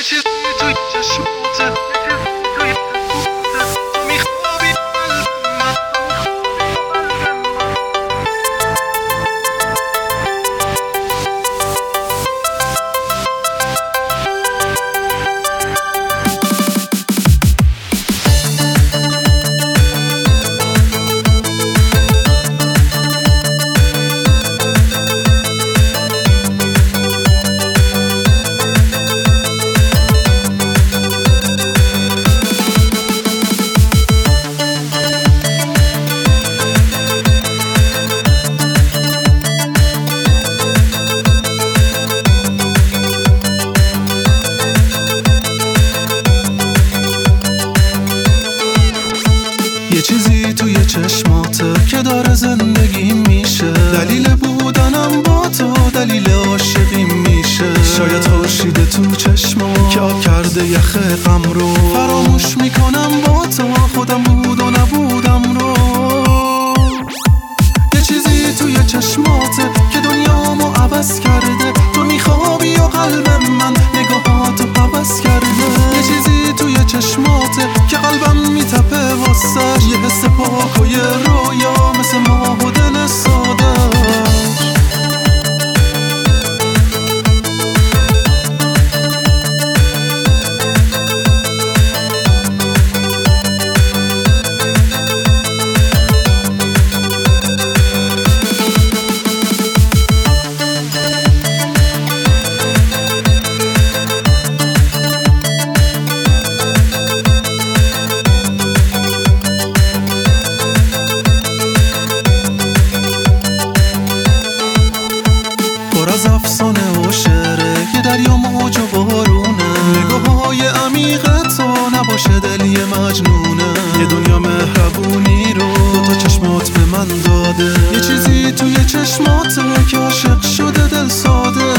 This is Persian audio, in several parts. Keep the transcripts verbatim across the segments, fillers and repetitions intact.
چیزی توی چشماته، توی چشماته تو میخوابی قلب من. یه چیزی توی چشماته که داره زندگی میشه، دلیل بودنم با تو دلیل عاشقی میشه. شاید خورشید تو چشما که آب کرده یخ غم رو، فراموش میکنم با تو خودم بود و نبودم رو. یه چیزی توی چشماته که دنیامو عوض کرده، تو میخوابی و قلب من نگاهاتو عوض کرده. یه چیزی توی چشماته که قلبم میتپه واسه، یه حس پاک و یه رویا مثل ماه و دل ساده. از افسانه و شعره یه دریا موج و بارونه، نگاه های عمیق تو نباشه دل یه مجنونه. یه دنیا مهربونی رو دو تا چشمات به من داده، یه چیزی توی چشماته که عاشق شده دل ساده.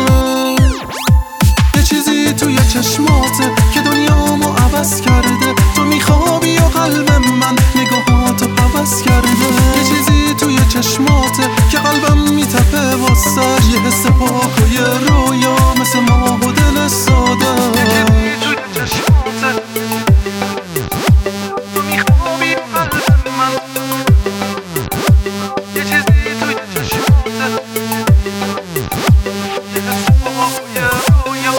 یه چیزی توی چشماته که دنیامو عوض کرده، تو میخوابی و قلب من نگاهاتو عوض کرده. یه چیزی توی چشماته که قلبم میتپه واسه، یه حس پاک و یه رویا مثل ماه و دل ساده. توی چشماته تو میخوابی و قلب من. یه چیزی توی چشماته یه حس پاک و یه رویا.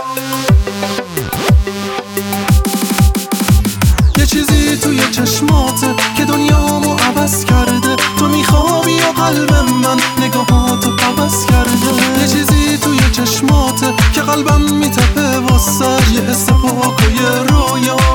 یه چیزی توی چشماته که دنیامو عوض کرده، تو میخوابی و قلب من نگاهاتو عوض کرده. یه چیزی توی چشماته که قلبم میتپه واسه، یه حس پاک و یه رویا